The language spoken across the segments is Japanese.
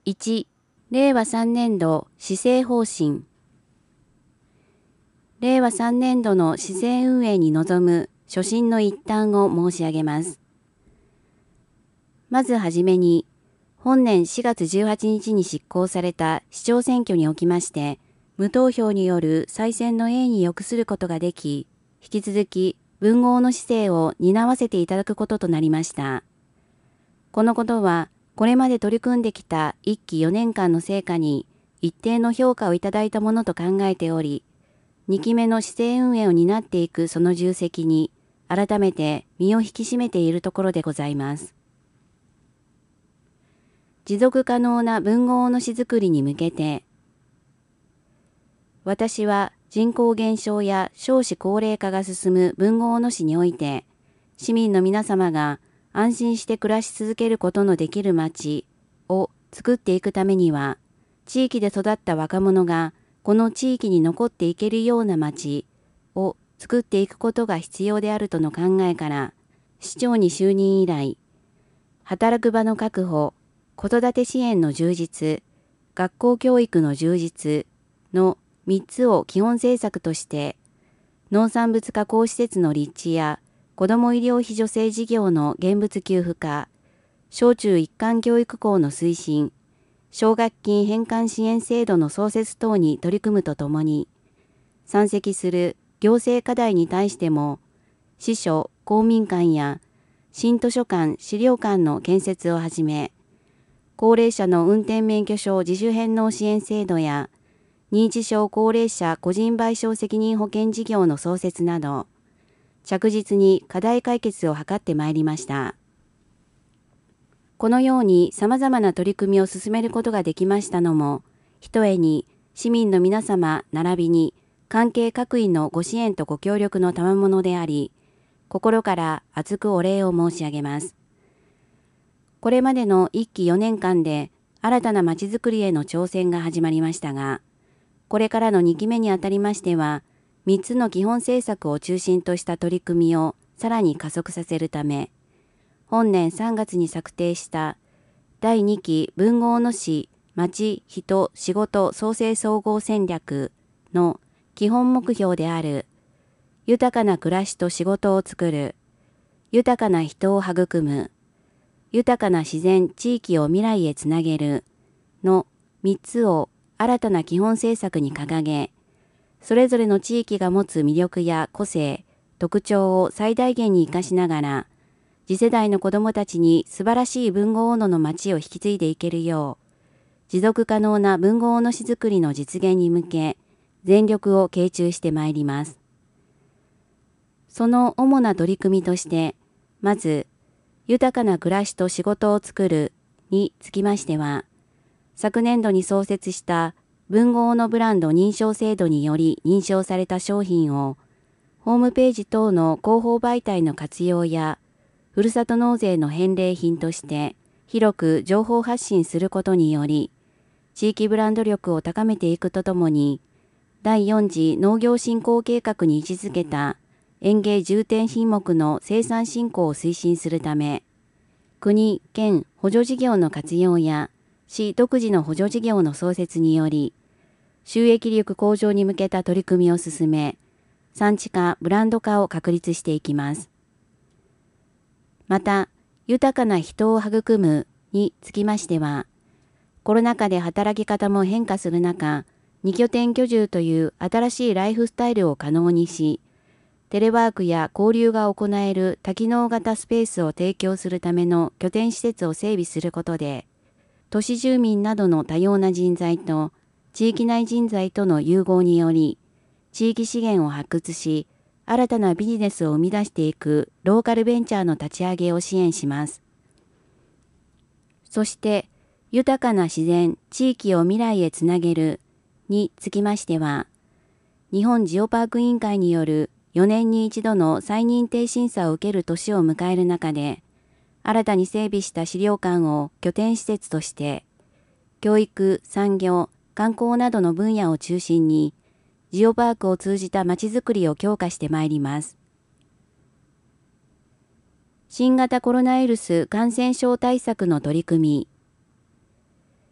1、令和3年度施政方針。令和3年度の市政運営に臨む所信の一端を申し上げます。まずはじめに、本年4月18日に執行された市長選挙におきまして、無投票による再選の永に抑することができ、引き続き文豪の市政を担わせていただくこととなりました。このことは、これまで取り組んできた1期4年間の成果に一定の評価をいただいたものと考えており、2期目の市政運営を担っていくその重責に、改めて身を引き締めているところでございます。持続可能な文豪の市づくりに向けて、私は人口減少や少子高齢化が進む文豪の市において、市民の皆様が安心して暮らし続けることのできる街を作っていくためには、地域で育った若者がこの地域に残っていけるような街を作っていくことが必要であるとの考えから、市長に就任以来、働く場の確保、子育て支援の充実、学校教育の充実の3つを基本政策として、農産物加工施設の立地や子ども医療費助成事業の現物給付化、小中一貫教育校の推進、奨学金返還支援制度の創設等に取り組むとともに、山積する行政課題に対しても、市所公民館や新図書館資料館の建設をはじめ、高齢者の運転免許証自主返納支援制度や、認知症高齢者個人賠償責任保険事業の創設など、着実に課題解決を図ってまいりました。このように様々な取り組みを進めることができましたのも、ひとえに市民の皆様並びに関係各位のご支援とご協力の賜物であり、心から厚くお礼を申し上げます。これまでの1期4年間で新たなまちづくりへの挑戦が始まりましたが、これからの2期目にあたりましては、3つの基本政策を中心とした取り組みをさらに加速させるため、本年3月に策定した第2期文豪の市町人仕事創生総合戦略の基本目標である豊かな暮らしと仕事をつくる、豊かな人を育む、豊かな自然地域を未来へつなげるの3つを新たな基本政策に掲げ、それぞれの地域が持つ魅力や個性、特徴を最大限に生かしながら、次世代の子どもたちに素晴らしい文豪野の街を引き継いでいけるよう、持続可能な文豪野市づくりの実現に向け、全力を傾注してまいります。その主な取り組みとして、まず、豊かな暮らしと仕事をつくるにつきましては、昨年度に創設した文豪のブランド認証制度により認証された商品を、ホームページ等の広報媒体の活用や、ふるさと納税の返礼品として広く情報発信することにより、地域ブランド力を高めていくとともに、第4次農業振興計画に位置づけた園芸重点品目の生産振興を推進するため、国・県補助事業の活用や市独自の補助事業の創設により、収益力向上に向けた取り組みを進め、産地化・ブランド化を確立していきます。また、豊かな人を育むにつきましては、コロナ禍で働き方も変化する中、2拠点居住という新しいライフスタイルを可能にし、テレワークや交流が行える多機能型スペースを提供するための拠点施設を整備することで、都市住民などの多様な人材と地域内人材との融合により、地域資源を発掘し、新たなビジネスを生み出していくローカルベンチャーの立ち上げを支援します。そして、豊かな自然、地域を未来へつなげるにつきましては、日本ジオパーク委員会による4年に一度の再認定審査を受ける年を迎える中で、新たに整備した資料館を拠点施設として、教育、産業、観光などの分野を中心に、ジオパークを通じたまちづくりを強化してまいります。新型コロナウイルス感染症対策の取り組み。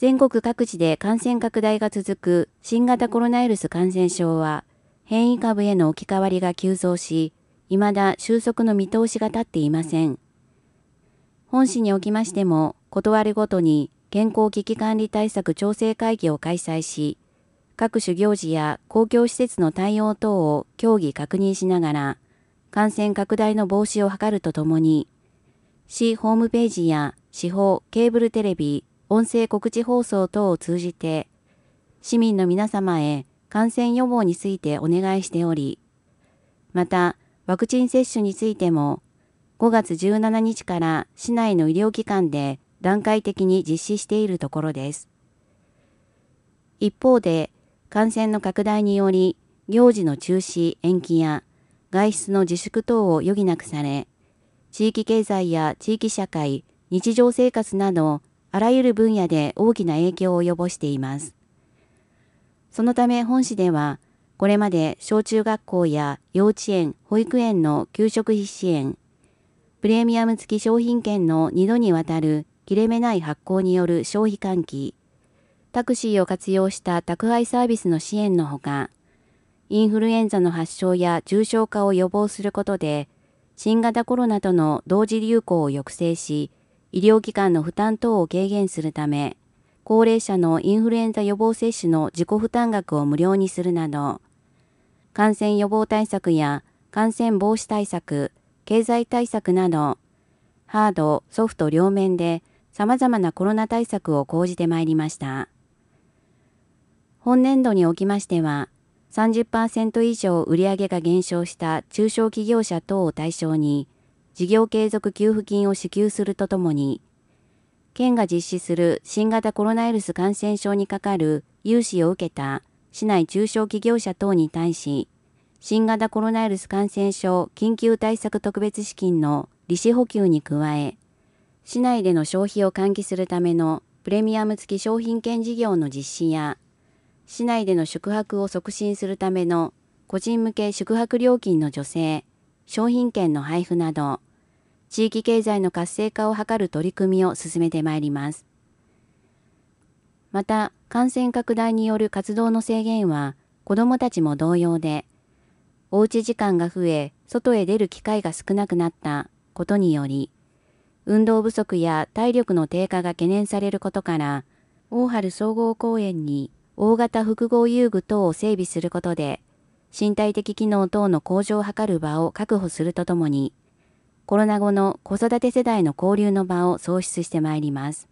全国各地で感染拡大が続く新型コロナウイルス感染症は、変異株への置き換わりが急増し、未だ収束の見通しが立っていません。本市におきましても、ことあるごとに健康危機管理対策調整会議を開催し、各種行事や公共施設の対応等を協議確認しながら、感染拡大の防止を図るとともに、市ホームページや市報、ケーブルテレビ、音声告知放送等を通じて、市民の皆様へ感染予防についてお願いしており、また、ワクチン接種についても、5月17日から市内の医療機関で段階的に実施しているところです。一方で、感染の拡大により、行事の中止、延期や外出の自粛等を余儀なくされ、地域経済や地域社会、日常生活など、あらゆる分野で大きな影響を及ぼしています。そのため本市では、これまで小中学校や幼稚園、保育園の給食費支援、プレミアム付き商品券の2度にわたる切れ目ない発行による消費喚起、タクシーを活用した宅配サービスの支援のほか、インフルエンザの発症や重症化を予防することで、新型コロナとの同時流行を抑制し、医療機関の負担等を軽減するため、高齢者のインフルエンザ予防接種の自己負担額を無料にするなど、感染予防対策や感染防止対策、経済対策など、ハード、ソフト両面で様々なコロナ対策を講じてまいりました。本年度におきましては、30% 以上売上が減少した中小企業者等を対象に、事業継続給付金を支給するとともに、県が実施する新型コロナウイルス感染症にかかる融資を受けた市内中小企業者等に対し、新型コロナウイルス感染症緊急対策特別資金の利子補給に加え、市内での消費を喚起するためのプレミアム付き商品券事業の実施や、市内での宿泊を促進するための個人向け宿泊料金の助成、商品券の配布など、地域経済の活性化を図る取り組みを進めてまいります。また、感染拡大による活動の制限は子どもたちも同様で、おうち時間が増え、外へ出る機会が少なくなったことにより、運動不足や体力の低下が懸念されることから、大原総合公園に大型複合遊具等を整備することで、身体的機能等の向上を図る場を確保するとともに、コロナ後の子育て世代の交流の場を創出してまいります。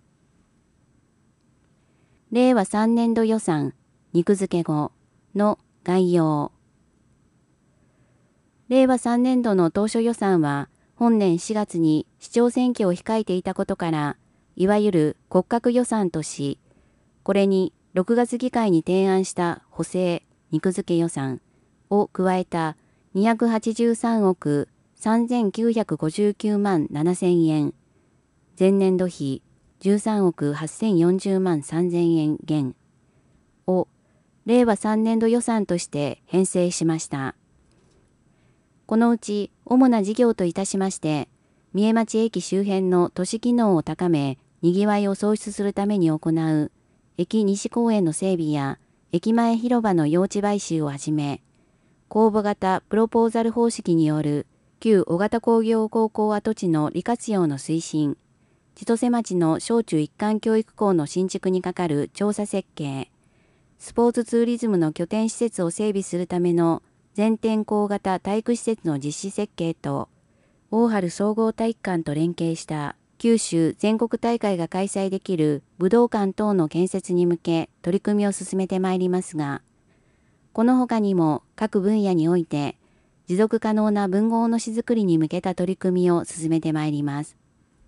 令和3年度予算肉付け後の概要。令和3年度の当初予算は、本年4月に市長選挙を控えていたことから、いわゆる骨格予算とし、これに6月議会に提案した補正肉付け予算を加えた283億3959万7000円、前年度比13億8040万3000円減を令和3年度予算として編成しました。このうち主な事業といたしまして、三重町駅周辺の都市機能を高め、賑わいを創出するために行う駅西公園の整備や駅前広場の用地買収をはじめ、公募型プロポーザル方式による旧小型工業高校跡地の利活用の推進、千歳町の小中一貫教育校の新築に係る調査設計、スポーツツーリズムの拠点施設を整備するための全天候型体育施設の実施設計と、大原総合体育館と連携した九州全国大会が開催できる武道館等の建設に向け取り組みを進めてまいりますが、この他にも各分野において持続可能な文豪の市づくりに向けた取り組みを進めてまいります。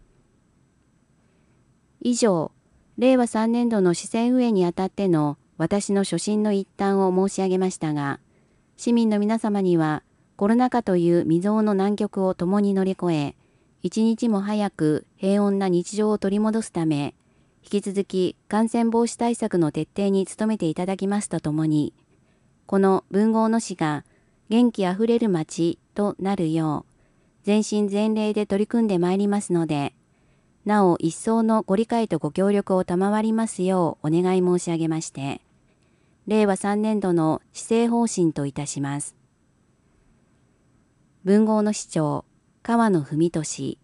以上、令和3年度の市政運営にあたっての私の所信の一端を申し上げましたが、市民の皆様にはコロナ禍という未曾有の難局を共に乗り越え、一日も早く平穏な日常を取り戻すため、引き続き感染防止対策の徹底に努めていただきますとともに、この豊後大野市が元気あふれる町となるよう、全身全霊で取り組んでまいりますので、 なお一層のご理解とご協力を賜りますようお願い申し上げまして、令和3年度の施政方針といたします。文豪の市長、川野文俊。